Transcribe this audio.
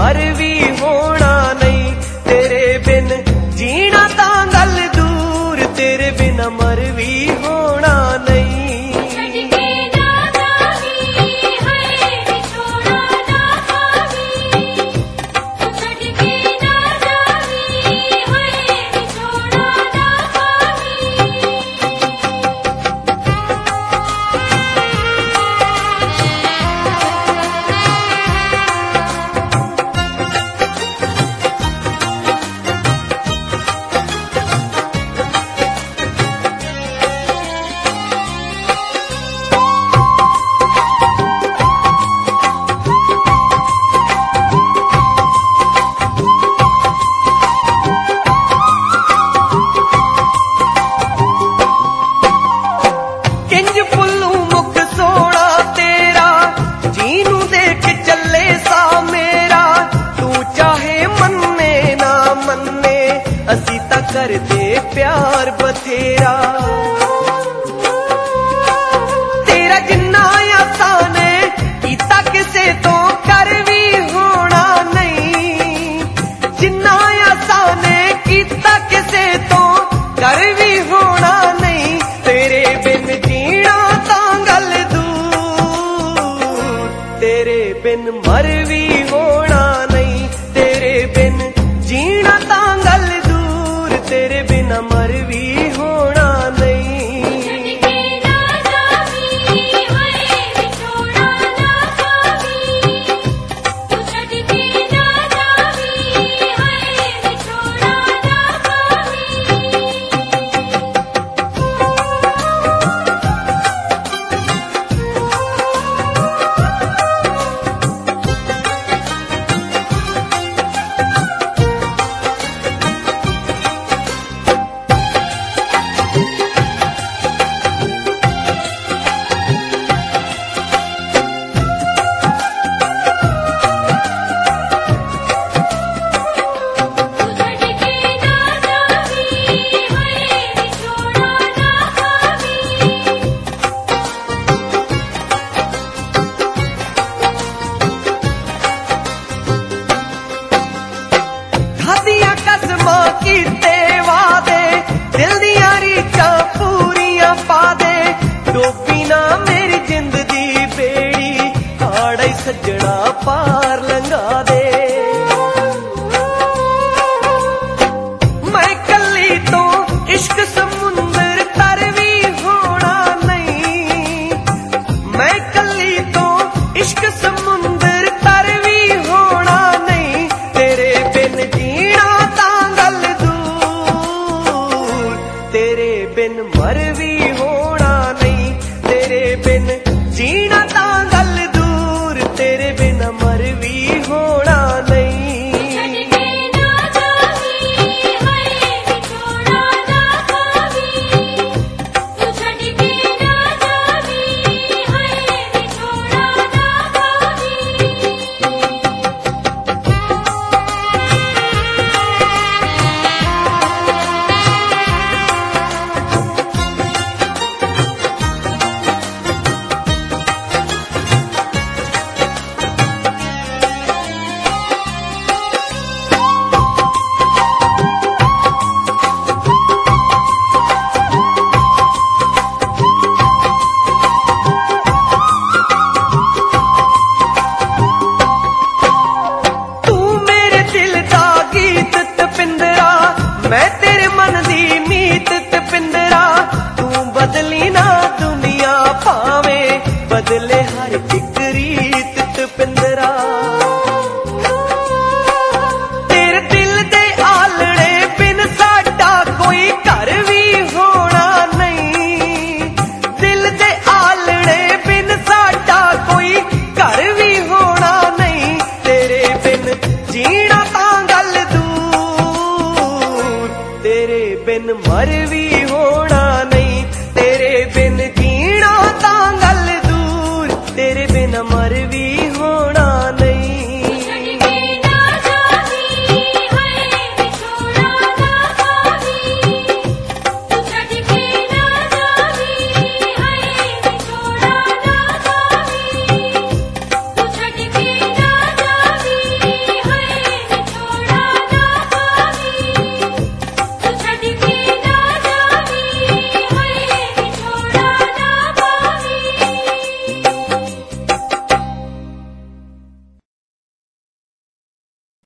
मर भी होना नहीं, तेरे बिन जीना तां गल दूर, तेरे बिना मर भी होना नहीं। असी ता करदे प्यार बथेरा, तेरा जिन्ना आसान कीता किसे तो कर भी होना नहीं, जिन्ना आसान कीता किसे तो कर भी होना नहीं, तेरे बिन जीना तां गल दूर, तेरे बिन मर भी होना नहीं, तेरे बिन जीना तां गल दूर, तेरे बिना मर भी होना नहीं। कीते वादे दिल दिया रीचा पूरियां पा दे, डोबी ना मेरी जिंद दी बेड़ी, हाड़ा सज्जना पार लंघा दे। मैं कली तो इश्क समुंदर तर भी होना नहीं, मैं कली तो इश्क समुंदर तर भी होना नहीं, तेरे बिन जीना तेरे बिन मर भी होना नहीं, तेरे बिन जीना तां गल दूर, तेरे बिना मर भी होना नहीं। मैं तेरे मन दी मीत तपिंदरा, तू बदली ना दुनिया भावे, बदले हर एक रीत तपिंदरा, तेरे दिल दे आलड़े बिन साडा कोई घर भी होना नहीं, दिल दे आलड़े बिन साडा कोई घर भी होना नहीं, तेरे बिन जीना तां गल दूर, तेरे बिन मर भी